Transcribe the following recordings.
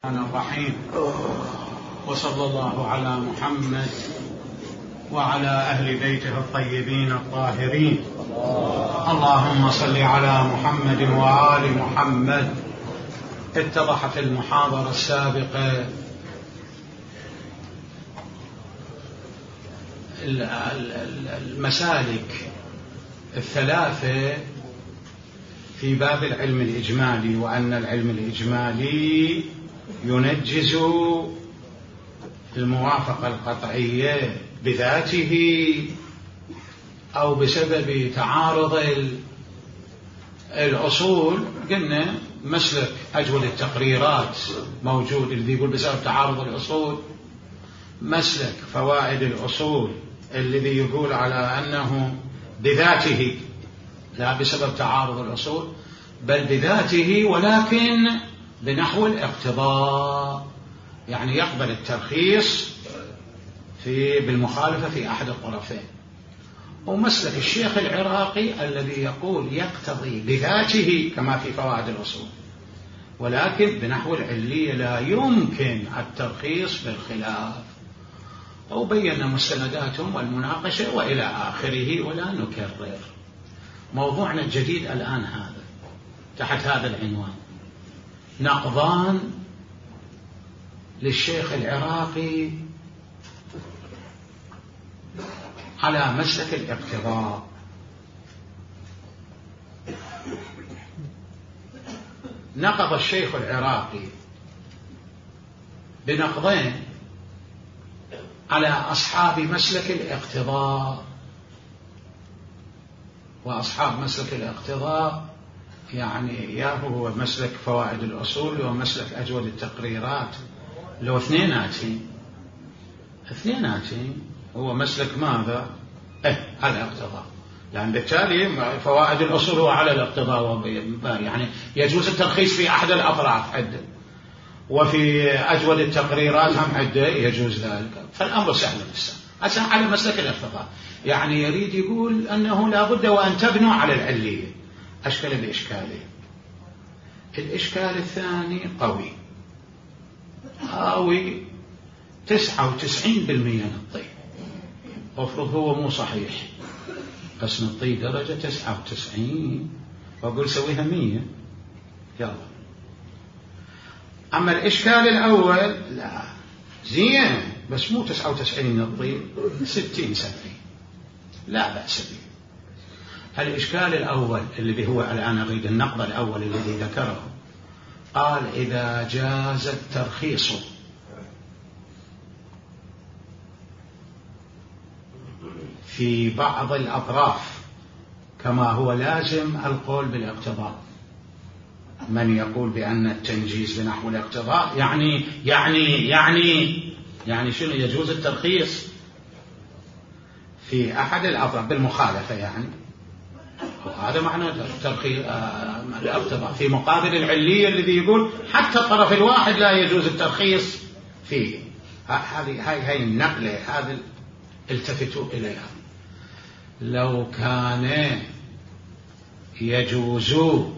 الرحمن الرحيم. وصلى الله على محمد وعلى أهل بيته الطيبين الطاهرين. اللهم صل على محمد وآل محمد. اتضح في المحاضرة السابقة المسالك الثلاثة في باب العلم الإجمالي، وأن العلم الإجمالي ينجز الموافقة القطعية بذاته أو بسبب تعارض الأصول. قلنا مسلك أجود التقريرات موجود اللي يقول بسبب تعارض الأصول، مسلك فوائد الأصول الذي يقول على أنه بذاته لا بسبب تعارض الأصول بل بذاته ولكن بنحو الاقتضاء، يعني يقبل الترخيص بالمخالفة في أحد الطرفين. ومسلك الشيخ العراقي الذي يقول يقتضي بذاته كما في فوائد الأصول ولكن بنحو العلية لا يمكن الترخيص بالخلاف. وبينا مستنداتهم والمناقشة وإلى آخره ولا نكرر. موضوعنا الجديد الآن هذا تحت هذا العنوان: نقضان للشيخ العراقي على مسلك الاقتضاء. نقض الشيخ العراقي بنقضين على أصحاب مسلك الاقتضاء. وأصحاب مسلك الاقتضاء يعني يا هو مسلك فوائد الأصول ومسلك أجود التقريرات، لو اثنيناتي هو مسلك ماذا؟ على الاقتضاء، لأن بالتالي فوائد الأصول هو على الاقتضاء، يعني يجوز الترخيص في أحد الأطراف عدة، وفي أجود التقريرات هم عدة يجوز ذلك. فالأمر سهل بالسهل على مسلك الاقتضاء، يعني يريد يقول أنه لا بد وأن تبنوا على العلية. أشكل بإشكاله. الإشكال الثاني قوي 99% نطي، أفرض هو مو صحيح بس نطي درجة 99 وأقول سويها 100 يلا. أما الإشكال الأول لا زين بس مو 99 نطي 60 70 لا بأس به. الإشكال الأول الذي هو الآن أريد النقض الأول الذي ذكره، قال إذا جاز الترخيص في بعض الأطراف كما هو لازم القول بالاقتضاء. من يقول بأن التنجيز بنحو الاقتضاء يعني شنو؟ يجوز الترخيص في أحد الأطراف بالمخالفة، يعني هذا معنى الاقتضاء في مقابل العلية الذي يقول حتى الطرف الواحد لا يجوز الترخيص فيه. هذه النقلة هذا التفتوا إليها. لو كان يجوز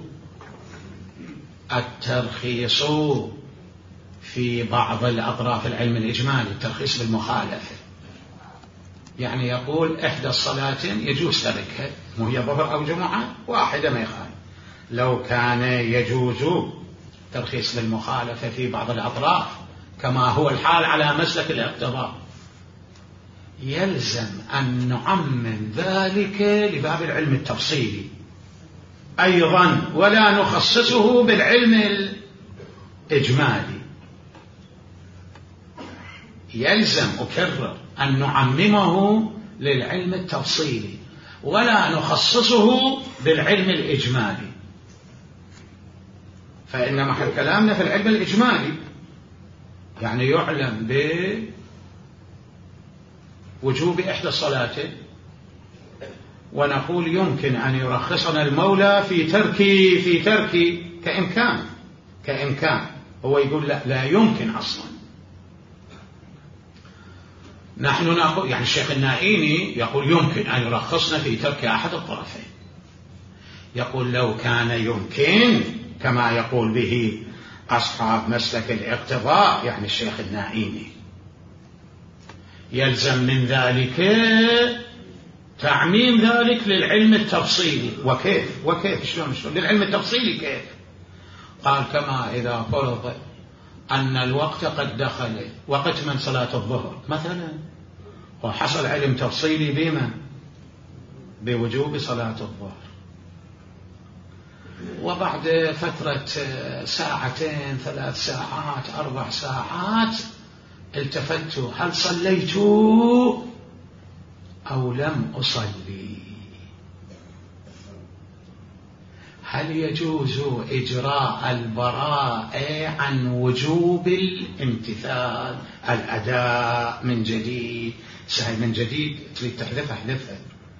الترخيص في بعض الأطراف العلم الإجمالي، الترخيص بالمخالفة، يعني يقول إحدى الصلاتين يجوز تركها وهي ظهر أو جمعة واحدة ما يخالف. لو كان يجوز ترخيص بالمخالفة في بعض الأطراف كما هو الحال على مسلك الاقتضاء، يلزم أن نعمم ذلك لباب العلم التفصيلي أيضا ولا نخصصه بالعلم الإجمالي. يلزم أكرر أن نعممه للعلم التفصيلي ولا نخصصه بالعلم الإجمالي. فإن محل كلامنا في العلم الإجمالي، يعني يعلم بوجوب إحدى الصلاتين ونقول يمكن أن يرخصنا المولى في ترك كإمكان. هو يقول لا يمكن أصلا. نحن نقول يعني الشيخ النائيني يقول يمكن أن يرخصنا في ترك أحد الطرفين. يقول لو كان يمكن كما يقول به أصحاب مسلك الاقتضاء يعني الشيخ النائيني يلزم من ذلك تعميم ذلك للعلم التفصيلي. وكيف شلون للعلم التفصيلي كيف؟ قال كما إذا فرض أن الوقت قد دخل وقت من صلاة الظهر مثلا وحصل علم تفصيلي بما بوجوب صلاة الظهر، وبعد فترة ساعتين 3 ساعات 4 ساعات التفت هل صليت أو لم أصلي، هل يجوز إجراء البراءة عن وجوب الامتثال الأداء من جديد؟ سهل من جديد تريد تحذفها.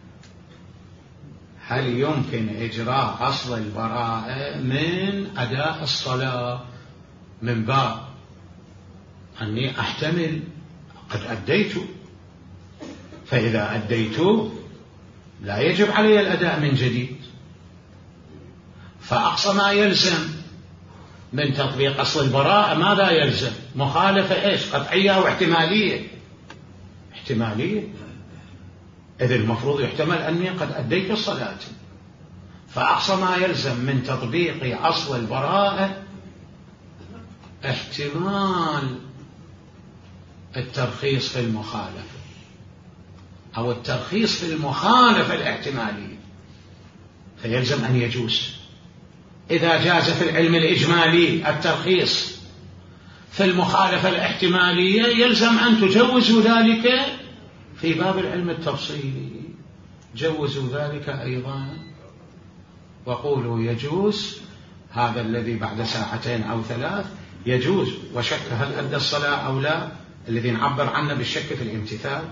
هل يمكن إجراء أصل البراءة من أداء الصلاة من باب أني أحتمل قد أديت، فإذا أديت لا يجب علي الأداء من جديد، فأقصى ما يلزم من تطبيق أصل البراءة ماذا يلزم؟ مخالفة إيش؟ قطعية أو احتمالية؟ احتمالية. إذا المفروض يحتمل أني قد أديت الصلاة، فأقصى ما يلزم من تطبيق أصل البراءة احتمال الترخيص في المخالفة أو الترخيص في المخالفة الاحتمالية، فيلزم أن يجوز. إذا جاز في العلم الإجمالي الترخيص في المخالفة الاحتمالية يلزم أن تجوزوا ذلك في باب العلم التفصيلي. جوزوا ذلك أيضا وقولوا يجوز هذا الذي بعد 2 أو 3 يجوز، وشك هل أدى الصلاة أو لا، الذي نعبر عنه بالشك في الامتثال،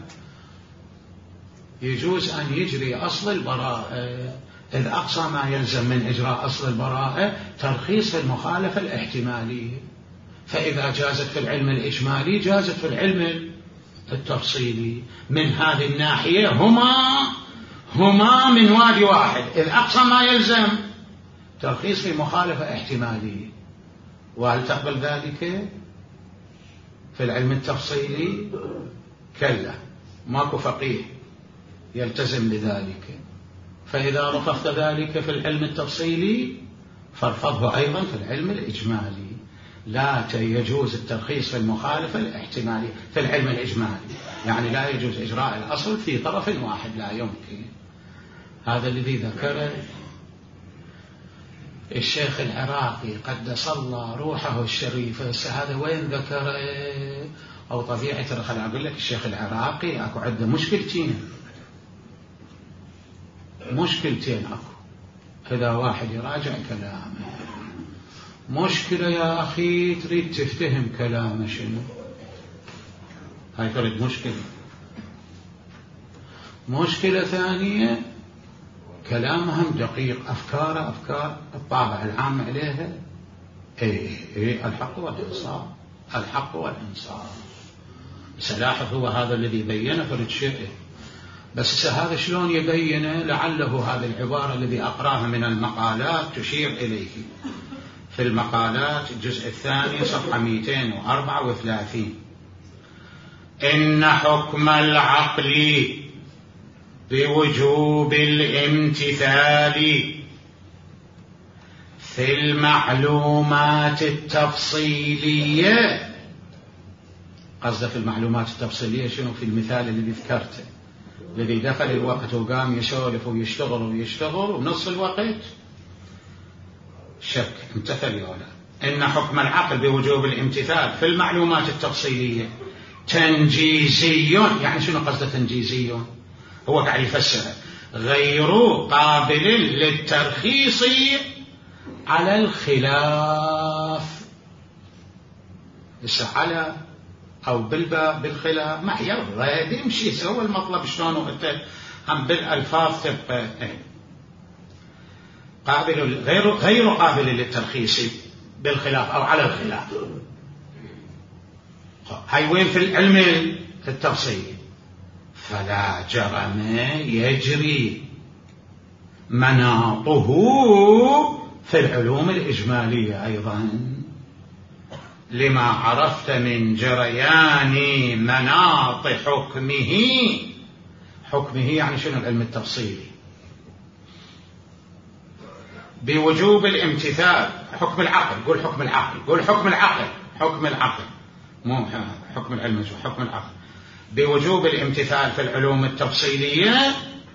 يجوز أن يجري أصل البراءة. إذ أقصى ما يلزم من إجراء أصل البراءة ترخيص المخالفة الاحتمالية، فإذا جازت في العلم الإجمالي جازت في العلم التفصيلي. من هذه الناحية هما من وادي واحد، إذ أقصى ما يلزم ترخيص في مخالفة احتمالية. وهل تقبل ذلك في العلم التفصيلي؟ كلا، ماكو فقيه يلتزم بذلك. فإذا رفضت ذلك في العلم التفصيلي فارفضه أيضا في العلم الإجمالي. لا يجوز الترخيص في المخالفة الاحتمالي في العلم الإجمالي، يعني لا يجوز إجراء الأصل في طرف واحد، لا يمكن. هذا الذي ذكره الشيخ العراقي قدس الله روحه الشريفة. هذا وين ذكر أو طبيعة؟ خليني أقول لك الشيخ العراقي أكو عنده مشكلتين أكو. إذا واحد يراجع كلامه مشكلة يا أخي تريد تفتهم كلامه شنو، هاي تريد مشكلة ثانية كلامهم دقيق، أفكار الطابع العام عليها الحق والإنصاف. سلاحظ هو هذا الذي بينه فرد شيء، بس هذا شلون يبينه؟ لعله هذه العبارة الذي أقراها من المقالات تشير إليه. في المقالات الجزء الثاني صفحة 234: إن حكم العقل بوجوب الامتثال في المعلومات التفصيلية. قصده في المعلومات التفصيلية شنو؟ في المثال الذي ذكرته، الذي دخل الوقت وقام يسولف ويشتغل ونص الوقت شك امتثل ولا. إن حكم العقل بوجوب الامتثال في المعلومات التفصيلية تنجيزي. يعني شنو قصده تنجيزي؟ هو قاعد يفسره غير قابل للترخيص على الخلاف. على أو بالخلاف ما يرضى يمشي هو المطلب شلون هم بالألفاظ تبقى قابل غير قابل للترخيص بالخلاف أو على الخلاف. هاي وين في العلم التفصيلي؟ فلا جرم يجري مناطه في العلوم الإجمالية أيضا. لما عرفت من جريان مناط حكمه. حكمه يعني شنو؟ العلم التفصيلي. بوجوب الامتثال. حكم العقل، قول حكم العقل، قول حكم العقل، حكم العقل مو حكم العلم، حكم العقل. بوجوب الامتثال في العلوم التفصيلية،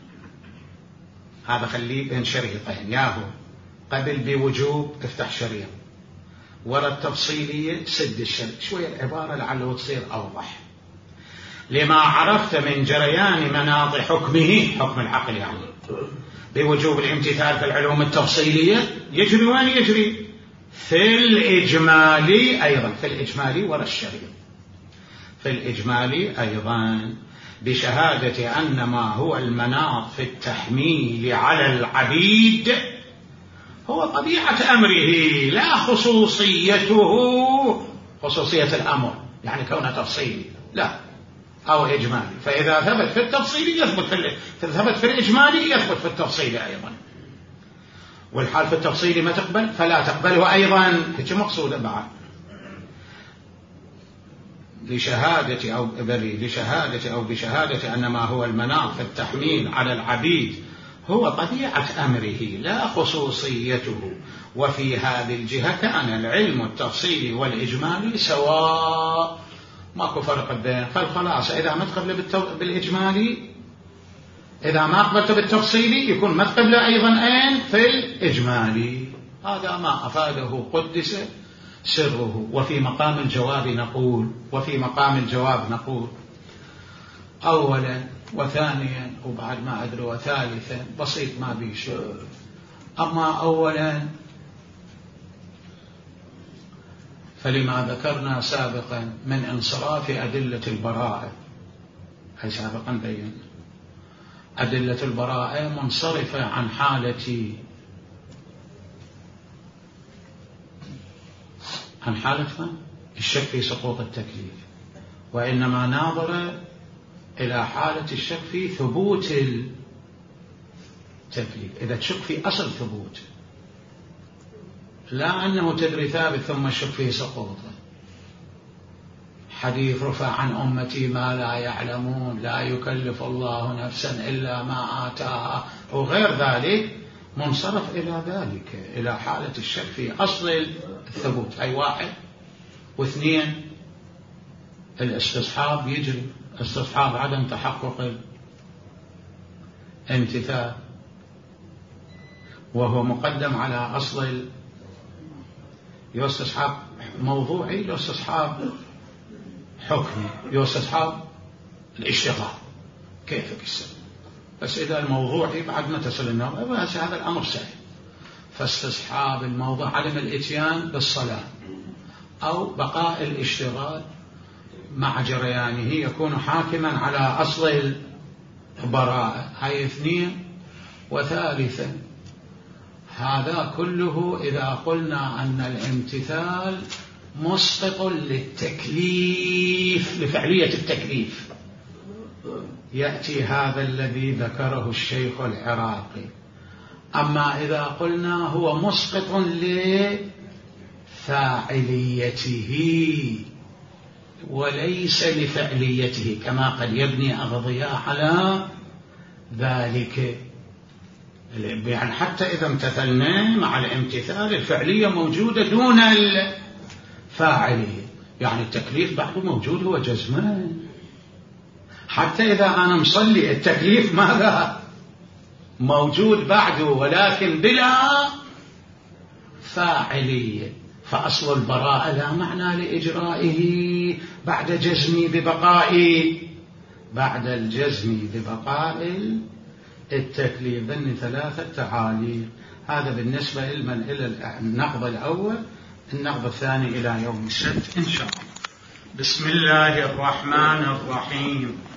هذا خليه بين شريطين، ياهو قبل بوجوب افتح شريط، ورا التفصيلية سد الشريط، شوية العبارة لعله تصير أوضح. لما عرفت من جريان مناط حكمه، حكم العقل يعني، بوجوب الامتثال في العلوم التفصيلية، يجري وين يجري؟ في الإجمالي أيضا، في الإجمالي ورا الشريط، في الإجمالي أيضا، بشهادة أن ما هو المناط في التحميل على العبيد هو طبيعة أمره لا خصوصيته، خصوصية الأمر يعني كونه تفصيلي لا، أو إجمالي. فإذا ثبت في التفصيلي يثبت ثبت في الإجمالي يثبت في التفصيلي أيضا. والحال في التفصيلي ما تقبل فلا تقبله أيضا، هيك مقصودة بعد. لشهادة أو بشهادة أن ما هو المناط في التحميل على العبيد هو طبيعة أمره لا خصوصيته. وفي هذه الجهة كان العلم التفصيلي والإجمالي سواء، ماكو فرق بين. فالخلاص إذا ما تقبل بالإجمالي، إذا ما قبلت بالتفصيلي يكون ما تقبل أيضا أين؟ في الإجمالي. هذا ما أفاده قدس سره. وفي مقام الجواب نقول أولا وثانيا وبعد ما أدري وثالثا، بسيط ما بيش. أما أولا فلما ذكرنا سابقا من انصراف أدلة البراءة، هي سابقا بينا أدلة البراءة منصرفة عن حالة الشك في سقوط التكليف، وإنما ناظر إلى حالة الشك في ثبوت التكليف. إذا تشك في أصل ثبوت، لا أنه تدري ثابت ثم الشك في سقوطه. حديث رفع عن أمتي ما لا يعلمون، لا يكلف الله نفسا إلا ما آتاها، وغير ذلك منصرف إلى ذلك، إلى حالة الشك في أصل الثبوت. أي واحد. واثنين الاستصحاب يجري، استصحاب عدم تحقق الامتثال، وهو مقدم على أصل يستصحاب موضوعي، يستصحاب حكمي، يستصحاب الاشتغال كيفك السبب. بس إذا الموضوعي بعد ما تصل النوم هذا الأمر سهل. فاستصحاب الموضوع عدم الاتيان بالصلاة أو بقاء الاشتغال مع جريانه يكون حاكما على أصل البراءة. هاي اثنين. وثالثا هذا كله إذا قلنا أن الامتثال مسقط للتكليف، لفعلية التكليف، يأتي هذا الذي ذكره الشيخ العراقي. أما إذا قلنا هو مسقط لفاعليته وليس لفعليته، كما قد يبني أغضياء على ذلك، يعني حتى إذا امتثلنا مع الامتثال الفعلية موجودة دون الفاعلية، يعني التكليف بعده موجود هو جزمان. حتى إذا أنا مصلي التكليف ماذا موجود بعده، ولكن بلا فاعلية. فأصل البراءة لا معنى لإجرائه بعد جزمي ببقائي، بعد الجزم ببقاء التكليف. ذن ثلاثة تعاليق. هذا بالنسبة إلى النقض الأول. النقض الثاني إلى يوم السبت إن شاء الله. بسم الله الرحمن الرحيم.